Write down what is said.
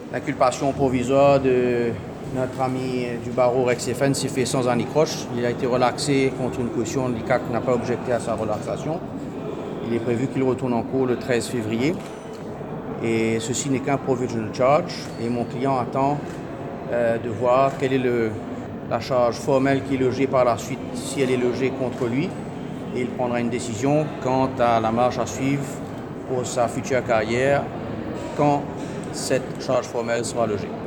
L'inculpation provisoire de notre ami du barreau Rex Seffen s'est fait sans anicroche. Il a été relaxé contre une caution. L'ICAC n'a pas objecté à sa relaxation. Il est prévu qu'il retourne en cours le 13 février. Et ceci n'est qu'un provisional charge. Et mon client attend de voir quelle est la charge formelle qui est logée par la suite, si elle est logée contre lui. Et il prendra une décision quant à la marche à suivre pour sa future carrière quand cette charge formelle sera logée.